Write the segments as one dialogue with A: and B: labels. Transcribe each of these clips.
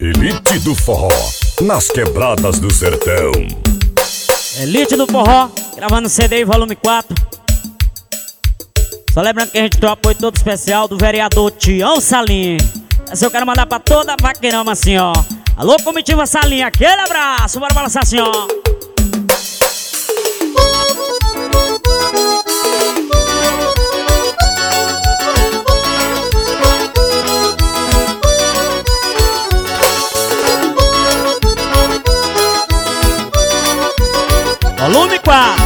A: Elite do forró, nas quebradas do sertão.
B: Elite do forró, gravando CD volume 4. Só lembrando que a gente tem o apoio todo especial do vereador Tião Salim. Essa eu quero mandar pra toda a vaqueirama assim, ó. Alô, comitiva Salim, aquele abraço, bora balançar assim, ó. Volume 4.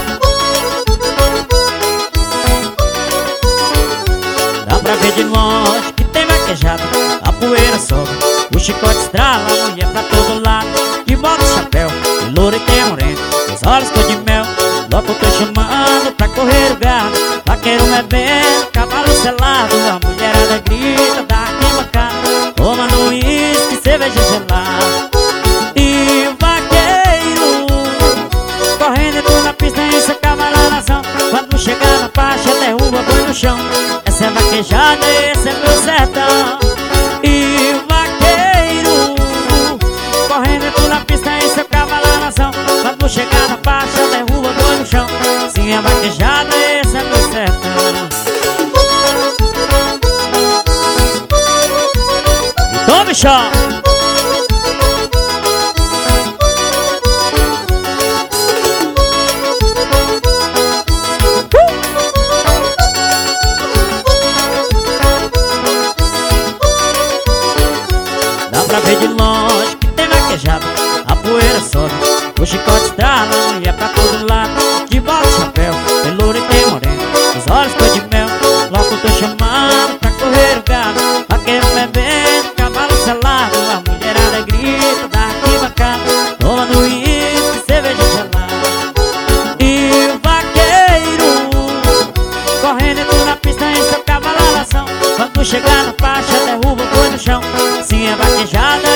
B: Dá pra ver de longe que tem vaquejada, a poeira sobe, o chicote estrala, a mulher pra todo lado, de bota e chapéu, de louro e tem moreno, os olhos cor de mel. Logo eu tô chamando pra correr o gado, vaqueiro bebendo, cavalo selado, a mulherada grita da arquibancada, tomando uísque, cerveja gelada. E o vaqueiro correndo tudo na pista em seu cavalo na nação. Quando chegar na faixa derruba boi no chão. Essa é vaquejada, esse é meu sertão. E o vaqueiro correndo tudo na pista em seu cavalo na nação. Quando chegar na faixa derruba boi no chão. Sim, é vaquejada, esse é meu sertão. E tome chão. Pra ver de longe que tem vaquejada, a poeira sobe, o chicote estrala, a mulher pra todo lado, de bota e chapéu, tem louro e tem moreno, os olhos cor de mel. Logo tô chamando pra correr o gado, vaqueiro bebendo, cavalo selado, a mulherada grita da arquibancada, tomando uísque, cerveja gelada. E o vaqueiro correndo tudo na pista em seu cavalo na nação. Quando chegar na faixa derruba o boi no chão. Sim, é vaquejada,